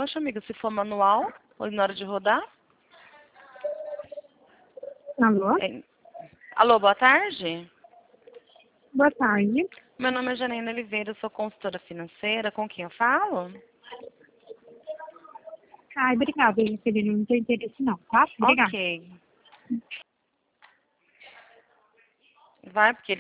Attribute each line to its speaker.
Speaker 1: desmancha, amiga, se for manual ou na hora de rodar.
Speaker 2: Alô?
Speaker 1: Alô, boa tarde.
Speaker 2: Boa tarde.
Speaker 1: Meu nome é Janaína Oliveira, eu sou consultora financeira. Com quem eu falo?
Speaker 2: Ai, obrigada, Juscelino. Não tem interesse não, tá? Obrigada.
Speaker 1: Ok. Vai, porque